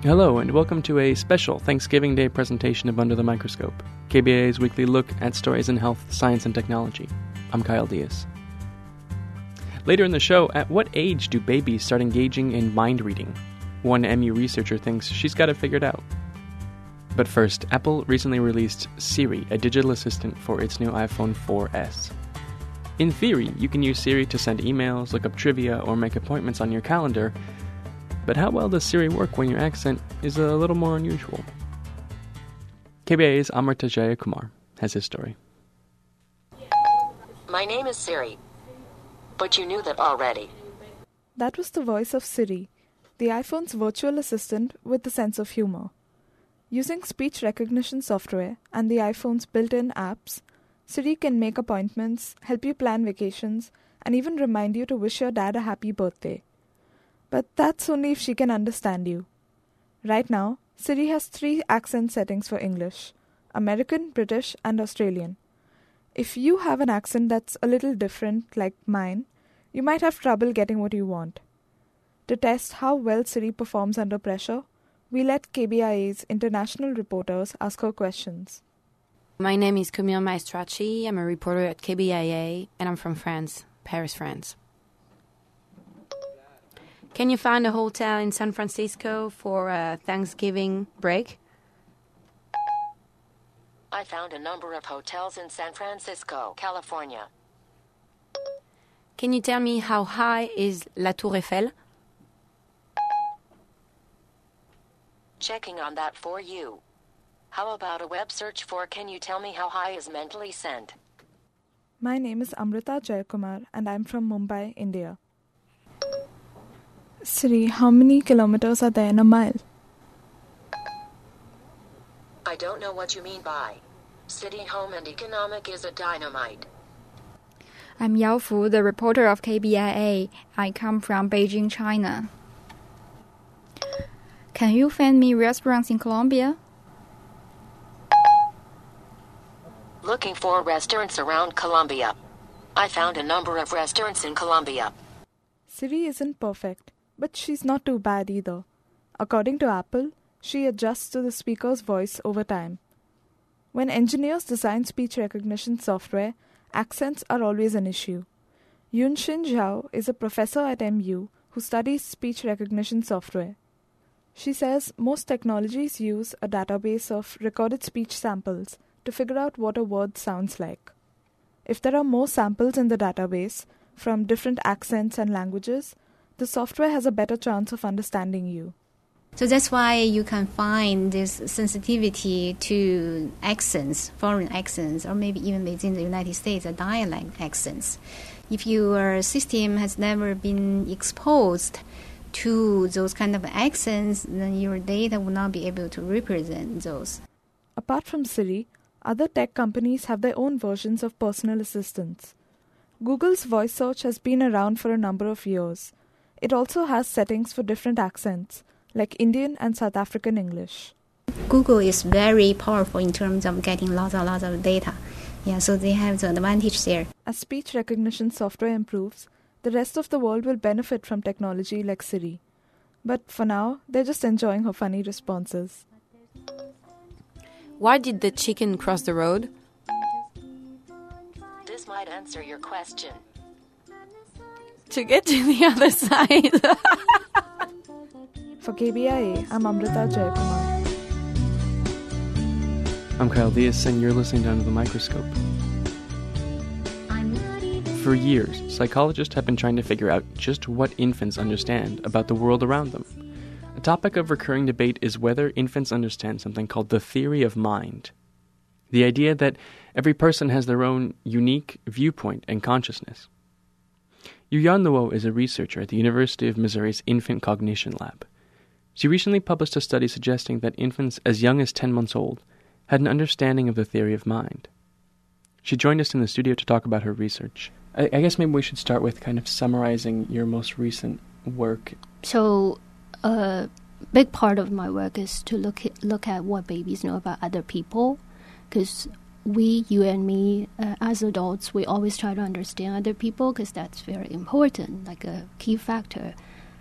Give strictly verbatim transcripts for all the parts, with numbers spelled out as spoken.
Hello, and welcome to a special Thanksgiving Day presentation of Under the Microscope, K B A A's weekly look at stories in health, science, and technology. I'm Kyle Diaz. Later in the show, at what age do babies start engaging in mind reading? One M U researcher thinks she's got it figured out. But first, Apple recently released Siri, a digital assistant for its new iPhone four S. In theory, you can use Siri to send emails, look up trivia, or make appointments on your calendar, but how well does Siri work when your accent is a little more unusual? K B A A's Amrita Jayakumar has his story. My name is Siri, but you knew that already. That was the voice of Siri, the iPhone's virtual assistant with a sense of humor. Using speech recognition software and the iPhone's built-in apps, Siri can make appointments, help you plan vacations, and even remind you to wish your dad a happy birthday. But that's only if she can understand you. Right now, Siri has three accent settings for English: American, British, and Australian. If you have an accent that's a little different, like mine, you might have trouble getting what you want. To test how well Siri performs under pressure, we let K B I A's international reporters ask her questions. My name is Camille Maestracci. I'm a reporter at K B I A, and I'm from France, Paris, France. Can you find a hotel in San Francisco for a Thanksgiving break? I found a number of hotels in San Francisco, California. Can you tell me how high is La Tour Eiffel? Checking on that for you. How about a web search for Can you tell me how high is mentally sent? My name is Amrita Jayakumar and I'm from Mumbai, India. Siri, how many kilometers are there in a mile? I don't know what you mean by city, home, and economic is a dynamite. I'm Yao Fu, the reporter of K B I A. I come from Beijing, China. Can you find me restaurants in Colombia? Looking for restaurants around Colombia. I found a number of restaurants in Colombia. Siri isn't perfect, but she's not too bad either. According to Apple, she adjusts to the speaker's voice over time. When engineers design speech recognition software, accents are always an issue. Yunxin Zhao is a professor at M U who studies speech recognition software. She says most technologies use a database of recorded speech samples to figure out what a word sounds like. If there are more samples in the database from different accents and languages, the software has a better chance of understanding you. So that's why you can find this sensitivity to accents, foreign accents, or maybe even within the United States, a dialect accents. If your system has never been exposed to those kind of accents, then your data will not be able to represent those. Apart from Siri, other tech companies have their own versions of personal assistants. Google's voice search has been around for a number of years. It also has settings for different accents, like Indian and South African English. Google is very powerful in terms of getting lots and lots of data. Yeah, so they have the advantage there. As speech recognition software improves, the rest of the world will benefit from technology like Siri. But for now, they're just enjoying her funny responses. Why did the chicken cross the road? This might answer your question. To get to the other side. For K B I A, I'm Amrita Jayakumar. I'm Kyle Diaz, and you're listening to Under the Microscope. For years, psychologists have been trying to figure out just what infants understand about the world around them. A topic of recurring debate is whether infants understand something called the theory of mind. The idea that every person has their own unique viewpoint and consciousness. Yuyan Luo is a researcher at the University of Missouri's Infant Cognition Lab. She recently published a study suggesting that infants as young as ten months old had an understanding of the theory of mind. She joined us in the studio to talk about her research. I, I guess maybe we should start with kind of summarizing your most recent work. So a big part of my work is to look at, look at what babies know about other people, because we, you and me, uh, as adults, we always try to understand other people because that's very important, like a key factor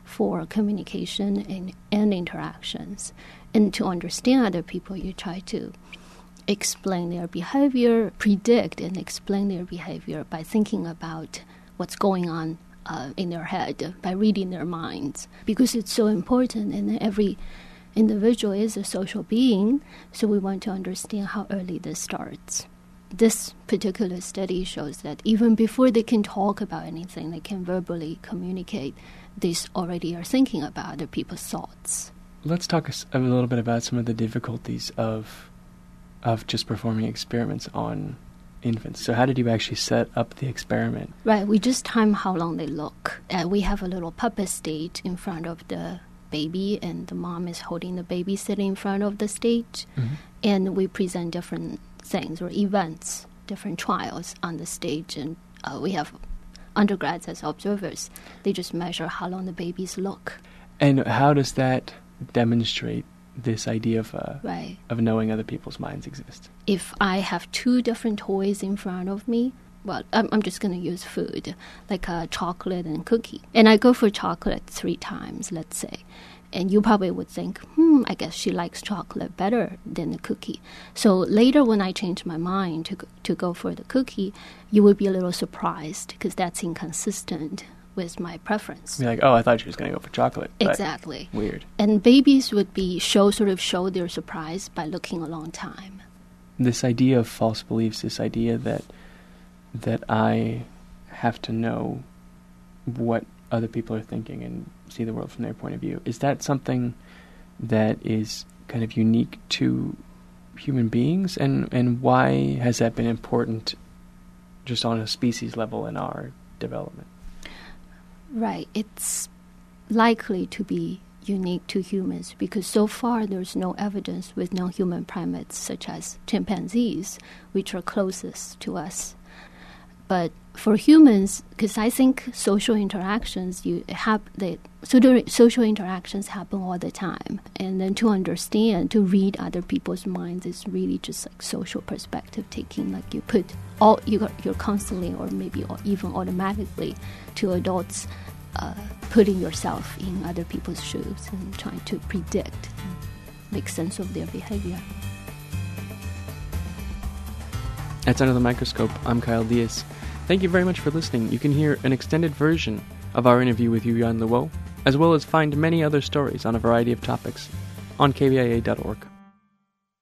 for communication and, and interactions. And to understand other people, you try to explain their behavior, predict and explain their behavior by thinking about what's going on uh, in their head, by reading their minds, because it's so important, and every individual is a social being, so we want to understand how early this starts. This particular study shows that even before they can talk about anything, they can verbally communicate, they already are thinking about other people's thoughts. Let's talk a little bit about some of the difficulties of of just performing experiments on infants. So how did you actually set up the experiment? Right, we just time how long they look. Uh, we have a little puppet stage in front of the baby, and the mom is holding the baby sitting in front of the stage, mm-hmm. and we present different things or events, different trials on the stage, and uh, we have undergrads as observers. They just measure how long the babies look. And how does that demonstrate this idea of uh, right. of knowing other people's minds exist? If I have two different toys in front of me, well, I'm, I'm just going to use food, like a chocolate and cookie. And I go for chocolate three times, let's say. And you probably would think, hmm, I guess she likes chocolate better than the cookie. So later when I change my mind to to go for the cookie, you would be a little surprised because that's inconsistent with my preference. You're like, oh, I thought she was going to go for chocolate. Exactly. Weird. And babies would be show sort of show their surprise by looking a long time. This idea of false beliefs, this idea that that I have to know what other people are thinking and see the world from their point of view, is that something that is kind of unique to human beings? And, and why has that been important just on a species level in our development? Right. It's likely to be unique to humans because so far there's no evidence with non-human primates such as chimpanzees, which are closest to us. But for humans, because I think social interactions, you have the social interactions happen all the time, and then to understand, to read other people's minds is really just like social perspective taking. Like you put all you you're constantly, or maybe even automatically, to adults, uh, putting yourself in other people's shoes and trying to predict, and make sense of their behavior. That's Under the Microscope. I'm Kyle Diaz. Thank you very much for listening. You can hear an extended version of our interview with Yu Yan Luo, as well as find many other stories on a variety of topics on K B I A dot org.